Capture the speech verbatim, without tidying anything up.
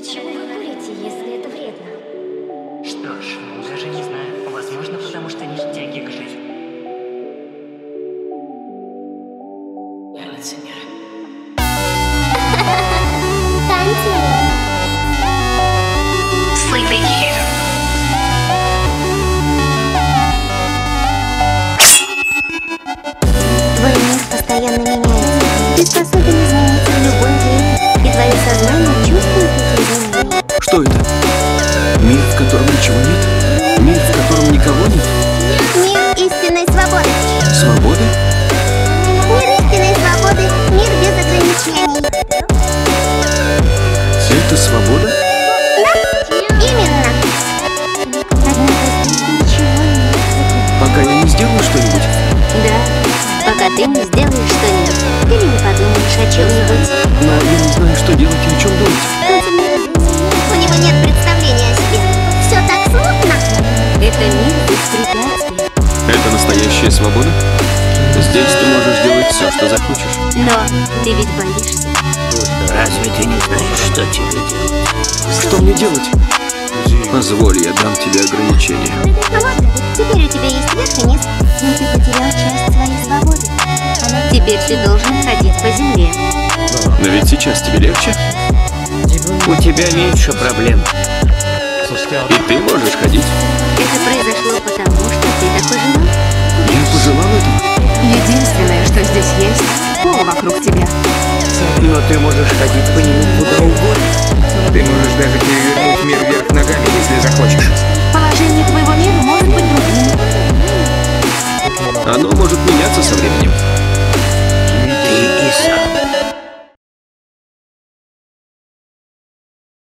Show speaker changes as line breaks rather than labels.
Почему вы курите, если это вредно?
Что ж, даже не знаю. Возможно, потому что нет тяги к жизни. Я лицемер. Sleeping here.
Твой мир постоянно меняется. Ты способен измениться в любой день, и твое сознание чувствует эти изменения.
Что это? Мир, в котором ничего нет? Мир, в котором никого нет?
Мир истинной свободы.
Свободы?
Мир истинной свободы. Мир без ограничений.
Это свобода?
Да, именно. Однако здесь ничего нет.
Пока я не сделаю что-нибудь?
Да, пока ты не сделаешь что-нибудь или не подумаешь о чем-нибудь.
Но я не знаю, что делать и о чем думать.
У него нет представления о себе. Все так смутно. Это мир без препятствий.
Это настоящая свобода? Здесь ты можешь делать все, что захочешь.
Но ты ведь боишься.
Разве ты не знаешь, что тебе делать?
Что мне делать? Позволь, я дам тебе ограничения.
Ну вот, теперь у тебя есть верх и низ, но ты потерял часть своей свободы. Теперь ты должен ходить по земле.
Но ведь сейчас тебе легче.
У тебя меньше проблем.
И ты можешь ходить.
Это произошло потому, что ты так пожелал.
Я пожелал этого.
Единственное, что здесь есть, пол вокруг тебя.
Но ты можешь ходить по нему куда угодно.